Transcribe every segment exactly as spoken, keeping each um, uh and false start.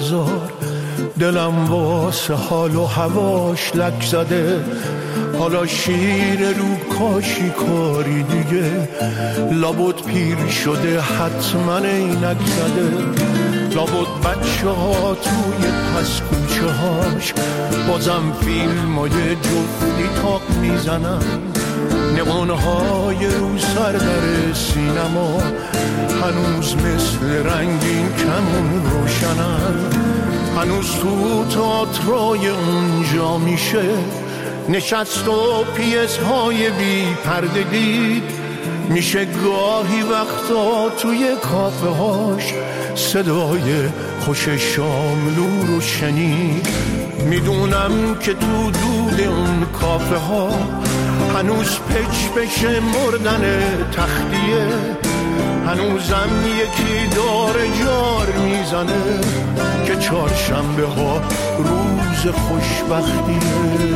زار. دلم واسه حال و هواش لک زده، حالا شیر رو کاشی کاری دیگه. لابد پیر شده حتما اینک زده، لابد بچه ها توی پس کوچه هاش بازم فیلم های جفتی تاق میزنن. نمانهای رو سر در سینما هنوز مثل رنگین کمون روشنن. هنوز تو تئاترای اونجا میشه نشست و پیس های بی پرده دید. میشه گاهی وقتا توی کافه هاش صدای خوش شاملو رو شنید. میدونم که تو دود اون کافه ها هنوز پچ بشه مردن تختیه. هنوزم یکی داره جار میزنه که چهارشنبه ها روز خوشبختیه.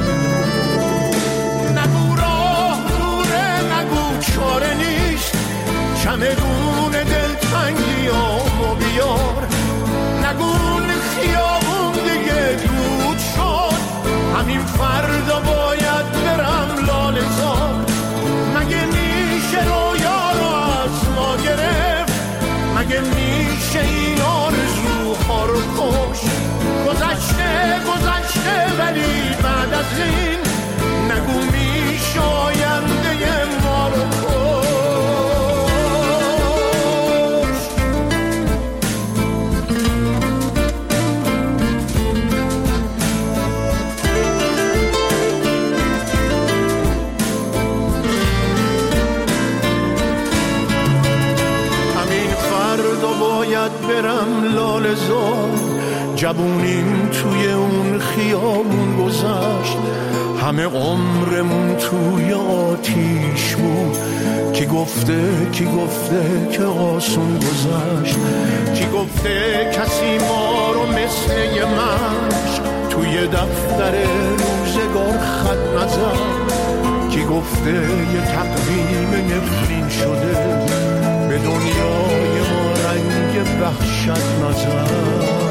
نگو راه دوره، نگو چاره نیست، چمدون دلتنگی آمو بیار. نگو خیابون دیگه دود شد، همین فردا باید برم لاله زار. مگه میشه رویا رو از ما گرفت، مگه میشه این آرزوها رو کش. گذشته گذشته ولی بعد از این نگو میشه آینده ما رو کش. همین فردا باید برم لاله زار. جوونیم توی اون خیابون گذشت، همه عمرمون توی آتیش بود. کی گفته کی گفته که آسون گذشت، کی گفته کسی ما رو مثل یه مشق توی دفتر روزگار خط نزد. کی گفته یه تقویم نفرین شده به دنیای ما رنگ وحشت نزد.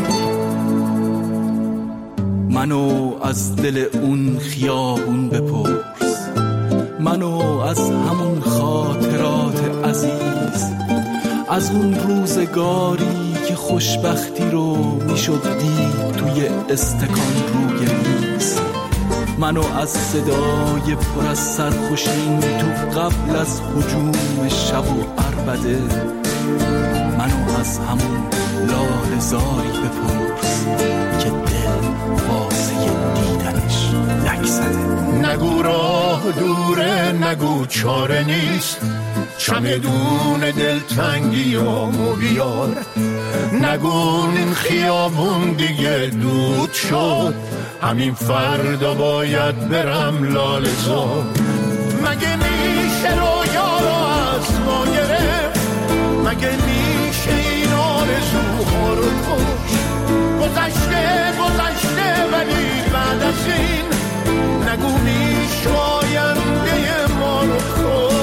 منو از دل اون خیابون بپرس، منو از همون خاطرات عزیز، از اون روزگاری که خوشبختی رو میشد دید توی استکان روی میز. منو از صدای پر از سرخوشین تو قبل از هجوم شب و عربده، منو از همون لاله زاری بپرس که دل واسه دیدنش لک زده. نگو راه دوره، نگو چاره نیست، چمدون دلتنگی آمو بیار. نگو این خیابون دیگه دود شد، همین فردا باید برم لاله زار. مگه میشه رویا رو از ما گرفت، مگه میشه این آرزوها رو کش. گذشته گذشته ولی بعد از این نگو میشه آینده ما رو کش.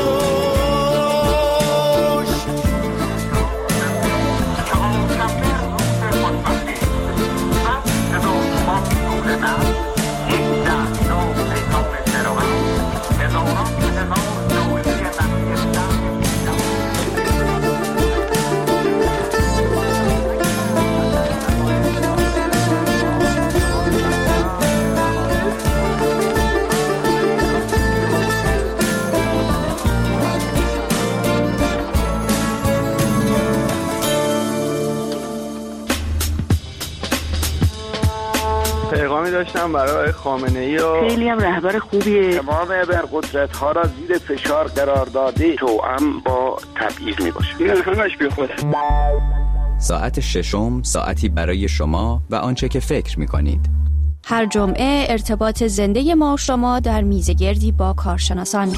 پیغامی داشتم برای خامنه‌ای و خیلی هم رهبر خوبیه. تمام ابرقدرت ها را زیر فشار قرار داده، توأم با تبعیض می باشه. این همش بی خوده. ساعت ششم، ساعتی برای شما و آنچه که فکر می کنید. هر جمعه ارتباط زنده ما و شما در میزگردی با کارشناسان.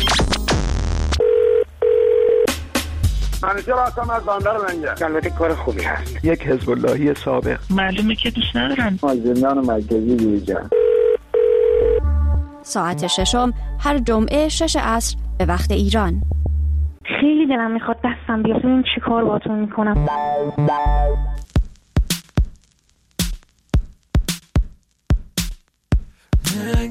منیجر هستم از بندر منجر. البته کار خوبی هست. یک حزب اللهی سابق. معلومه که دوست ندارن. از زندان مرکزی بیرون. ساعت ششم هر جمعه شش عصر به وقت ایران. خیلی دلم میخواد دستم بیاد، این چی کار باهاتون میکنم.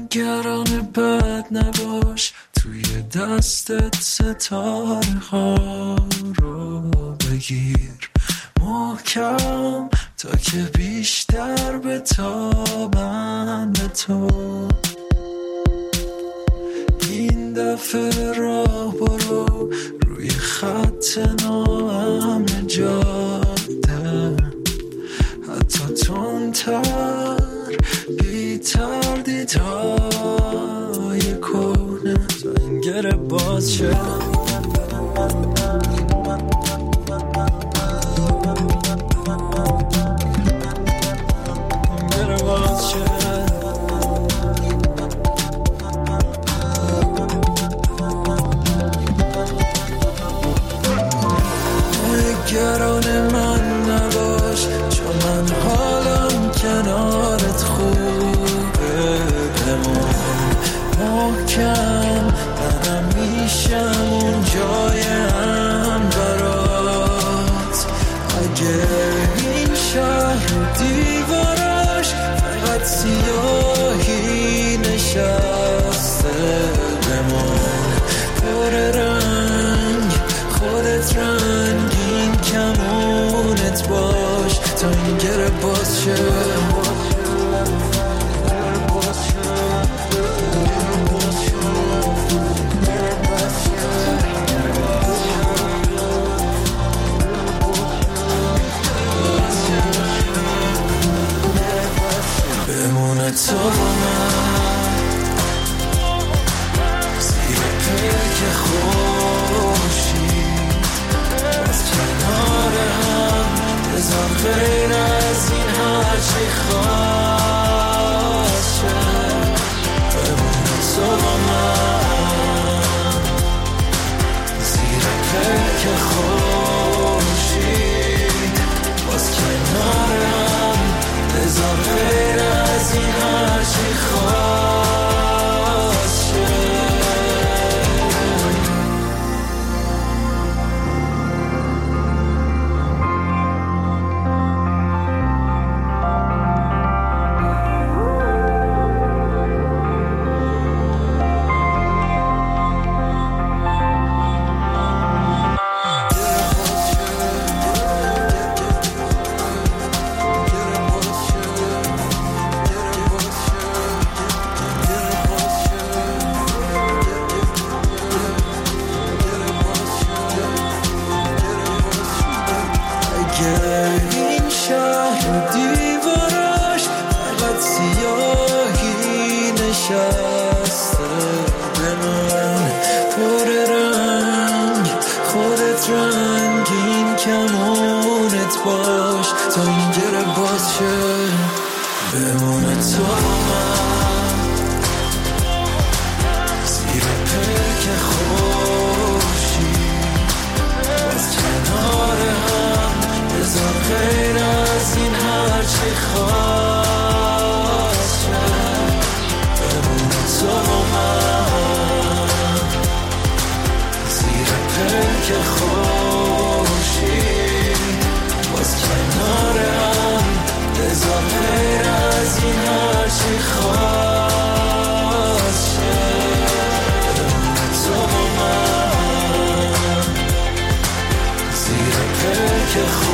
نگران بد نباش، توی دستت ستاره ها رو بگیر محکم تا که بیشتر بتابن به تو. این دفعه راه برو روی خط ناامن جاده، حتی تندتر بی تردیدهای کهنه تا این گره باز شه. نگران من نباش، چون من حالم کنارت خوبه. بمون محکم، منم میشم اون جایم برات. اگه این شهر دیواراش فقط سیاهی نشسته، بمون پر رنگ خودت رنگین کمونت باش تا این گره باز شه. بمونه تو با من زیر پیک خورشید، باز کنار هم بذار غیر از این هرچی خواست شه. بمونه تو با من زیر پیک خورشید، باز کنار هم بذار غیر از این هرچی خواست شه. این شهر دیواراش فقط سیاهی نشسته، به من پر رنگ خودت رنگین کمونت باش تا این گره باز شه. بمونه تو من زیر پیک خورشید، باز کنار هم بذار غیر از این هرچی خواست شه. بمونه تو من زیر پیک خورشید، باز کنار هم بذار غیر از این هرچی خواست شه. بمونه تو من زیر پیک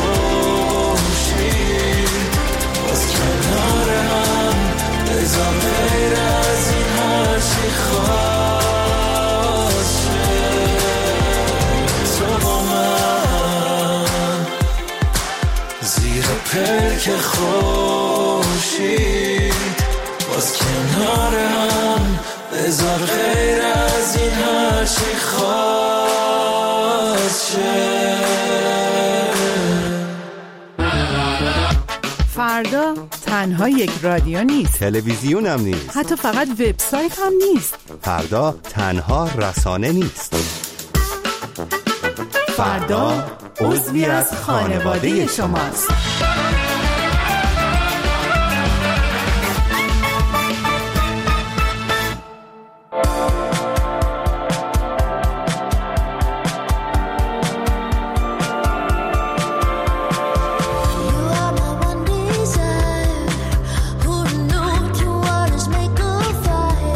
خورشید، باز کنار هم بذار غیر از این هرچی خواست شه. تو با من زیر پیک خورشید، باز کنار هم بذار غیر از این هرچی خواست شه. فردا تنها یک رادیو نیست، تلویزیون هم نیست، حتی فقط وبسایت هم نیست. فردا تنها رسانه نیست، فردا عضوی از خانواده شماست. Fire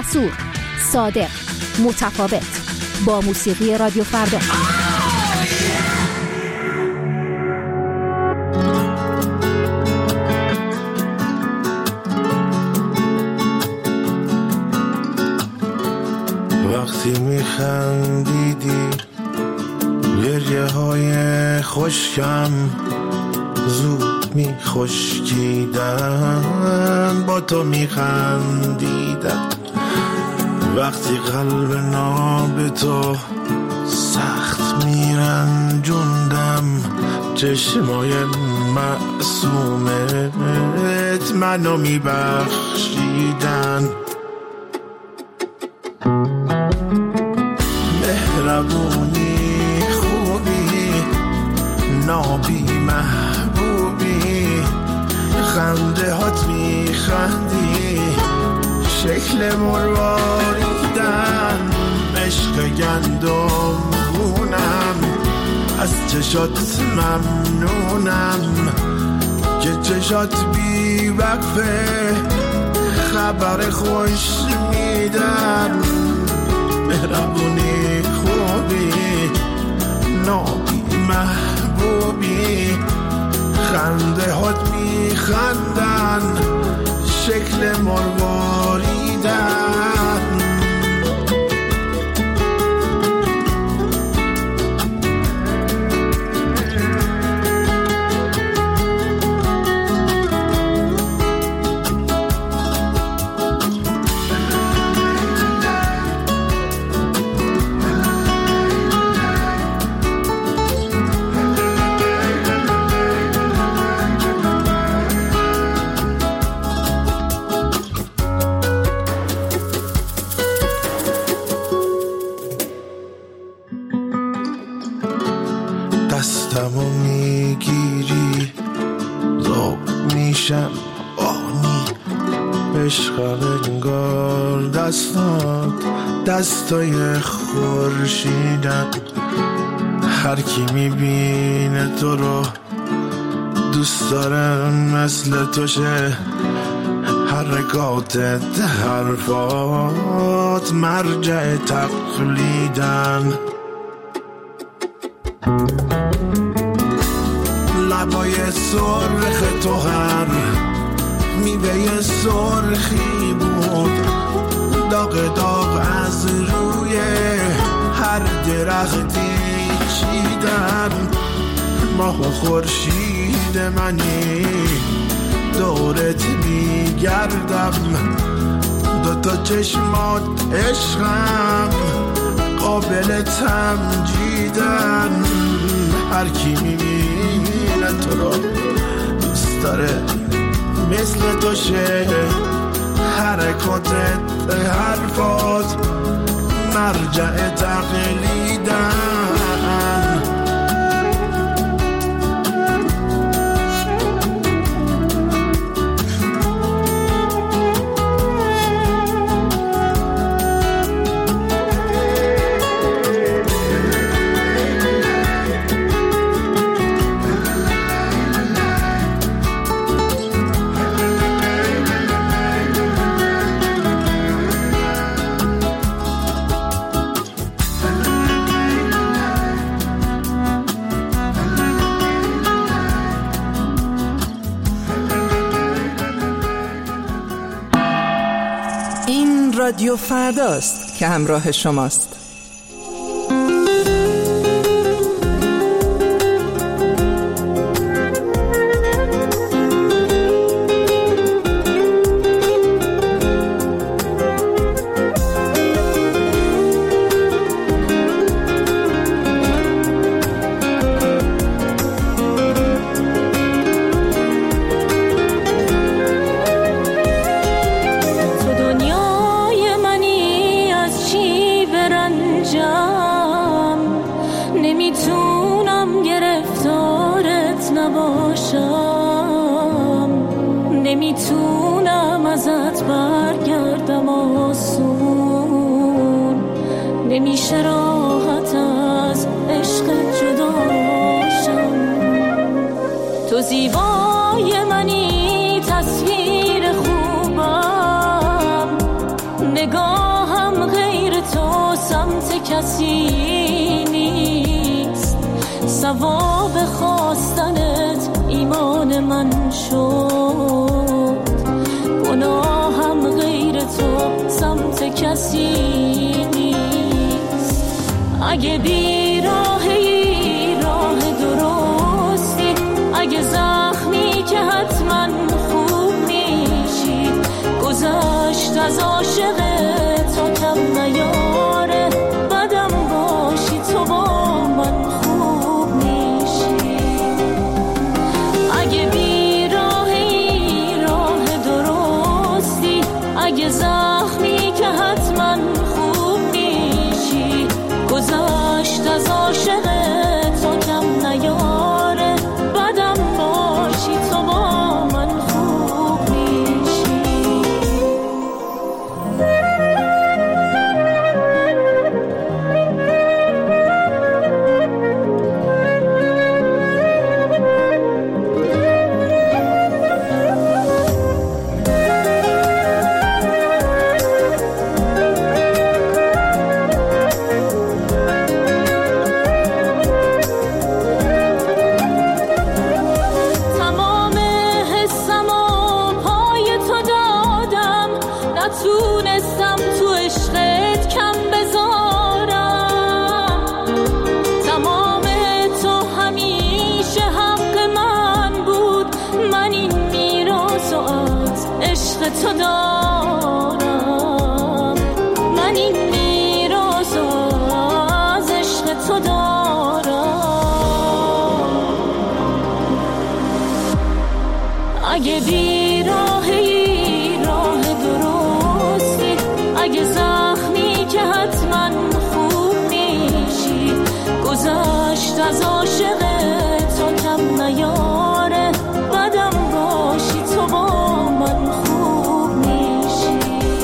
جسور، صادق، متفاوت، با موسیقی رادیو فردا. وقتی میخندیدی گریه های خشکم زود میخشکیدن، با تو میخندیدم. وقتی قلب ناب تو سخت میرنجوندم، چشمای معصومت منو میبخشیدن. مهربونی، خوبی، نابی، محبوبی، خنده هات میخندی، شکل مرواریدن، عشق گندم گونم، از چشات ممنونم که چشات بی وقفه خبر خوش میدن. مهربونی، خوبی، نابی، محبوبی، خنده هات میخندن، شکل مرواریدن. دستمو میگیری ذوق میشم آنی، عشقم انگار دستات دستای خورشیدن. هر کی میبینه تو رو دوست دارم مثل تو شه، حرکاتت، حرفات مرجع تقلیدن. لبای سرخ تو هر میوه سرخی بود، داغ داغ از روی هر درختی چیدن. ماه و خورشید منی دورت میگردم، دوتا چشمات عشقم قابل تمجیدن. هر کی میبینه تو رو دوست داره مثل تو شه، حرکاتت، حرفات مرجع تقلیدن. رادیو فرداست که همراه شماست. نمیتونم ازت برگردم آسون، نمیشه راحت از عشق جداشم. تو زیبای منی تصویر خوبم، نگاه جواب خواستنت ایمان من شد، گناهم غیر تو سمت کسی نیست. اگه بی راهی راه درستی، اگه زخمی که حتما خوب میشی، گذشت از عاشق تا کم نیاره، بدم باشی تو با من خوب میشی. اگه بی راهی راه درستی، اگه زخمی که حتما خوب میشی، گذشت از عاشق تا کم نیاره، بدم باشی تو با من خوب میشی. نتونستم تو عشقت کم بذارم، تمام تو همیشه حق من بود، من این میراث از عشق تو دارم، من این میراث از عشق تو دارم. اگه بی راهی اگه زخمی که حتما خوب میشی، گذشت از عاشق تا کم نیاره، بدم باشی تو با من خوب میشی.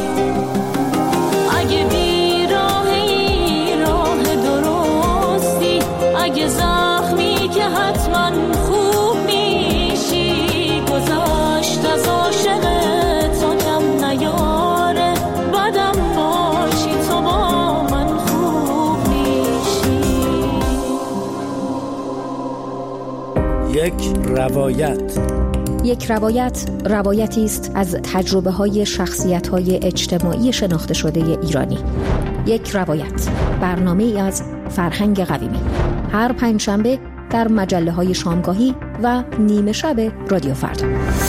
اگه بی راهی راه درستی، اگه زخمی که حتما خوب میشی، گذشت از عاشق تا کم نیاره، بدم باشی تو با من خوب میشی. یک روایت. یک روایت روایتی است از تجربه های شخصیت های اجتماعی شناخته شده ایرانی. یک روایت، برنامه ای از فرهنگ قویمی، هر پنجشنبه در مجله های شامگاهی و نیمه شب رادیو فردا.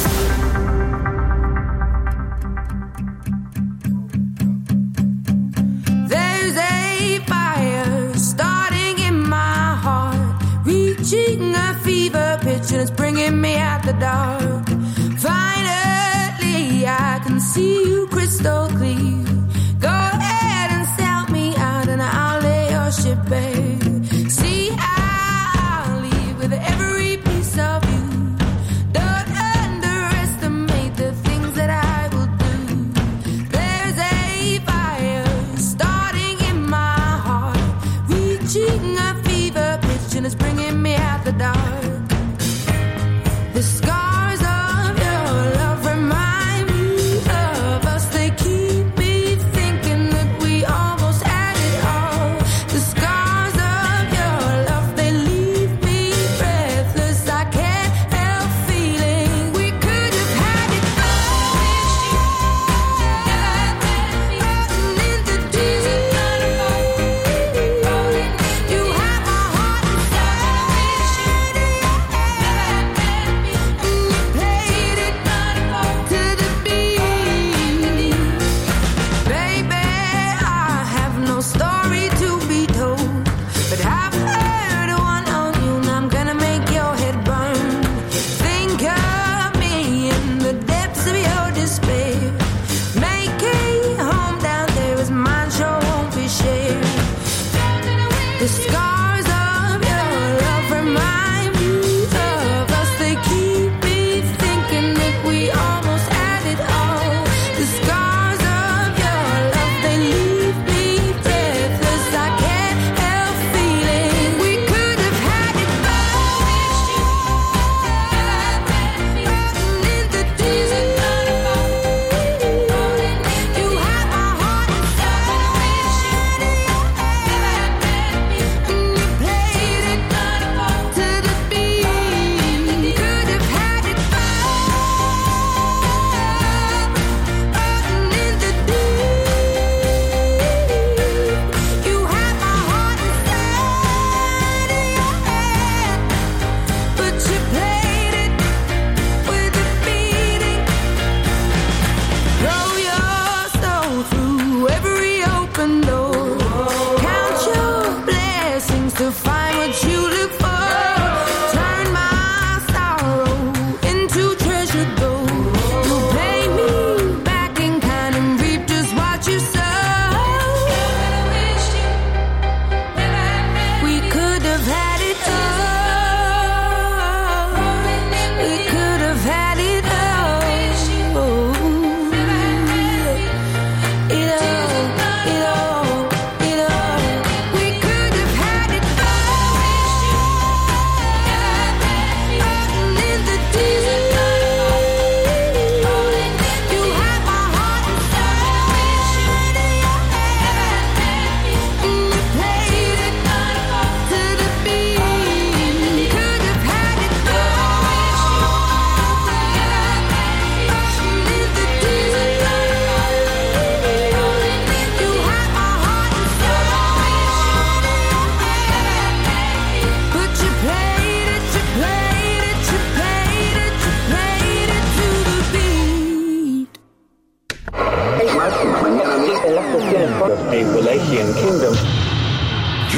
A fever pitch and it's bringing me out the dark. Finally I can see you crystal clear. Go ahead and sell me out and I'll lay your ship bare. See I'll leave with every piece of you. Don't underestimate the things that I will do. There's a fire starting in my heart, reaching a fever pitch and it's bringing me out the dark. The scars of your love remind me of us. They keep me thinking that we almost had it all. The scars of your love, they leave me breathless. I can't help feeling we could have had it all. In the deep, you have my heart inside.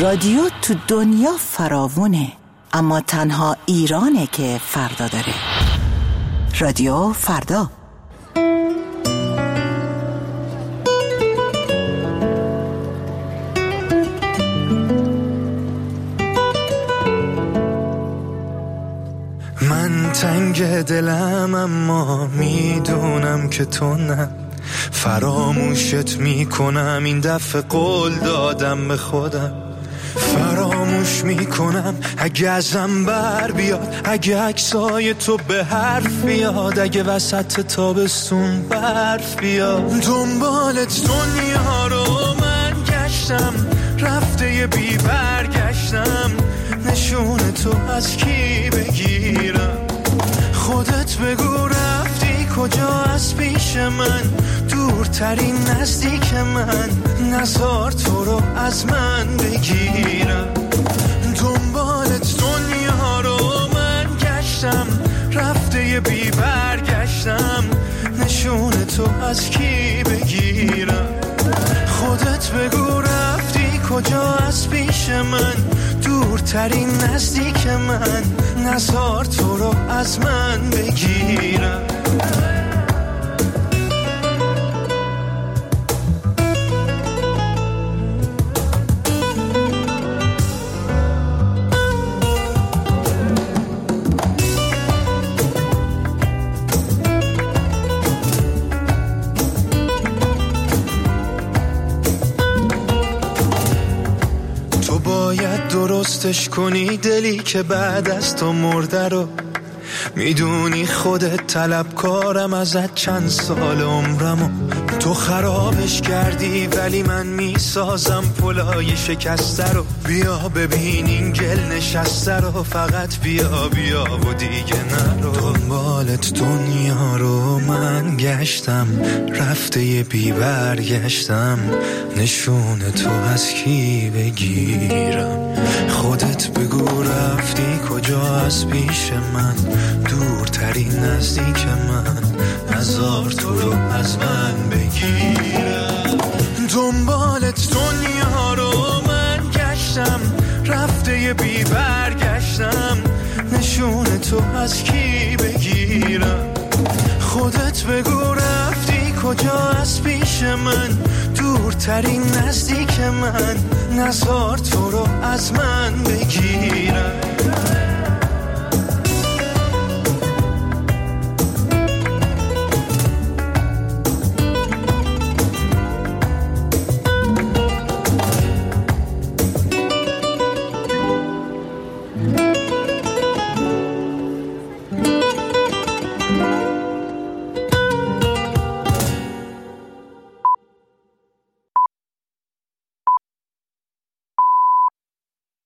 رادیو تو دنیا فراوونه، اما تنها ایرانه که فردا داره. رادیو فردا. من تنگ دلم اما میدونم که تو نه، فراموشت میکنم این دفعه قول دادم به خودم، فراموش میکنم اگه ازم بر بیاد، اگه عکسای تو به حرف بیاد، اگه وسط تابستون برف بیاد. دنبالت دنیا رو من گشتم، رفته یه بی برگشتم، نشون تو از کی بگیرم؟ خودت بگو رفتی کجا از پیش من، دورترین نزدیک من، نزار تو رو از من بگیرم. دنبالت دنیا رو من گشتم، رفته یه بی برگشتم، نشون تو از کی بگیرم؟ خودت بگو رفتی کجا از پیش من، دورترین نزدیک من، نزار تو رو از من بگیرم. درستش کنی دلی که بعد از تو مرده رو، میدونی خودت طلبکارم ازت چند سال عمرمو، تو خرابش کردی ولی من میسازم پلای شکسته رو. بیا ببین این گل نشسته رو، فقط بیا بیا و دیگه نرو. دنبالت دنیا رو من گشتم، رفته یه بی برگشتم، نشون تو از کی بگیرم؟ خودت بگو رفتی کجا از پیش من، دورترین نزدیک من، نزار تو رو از من بگیرم. دنبالت دنیا رو من گشتم، رفته یه بی برگشتم، نشون تو از کی بگیرم؟ خودت بگو رفتی کجا از پیش من، دورترین نزدیک من، نزار تو رو از من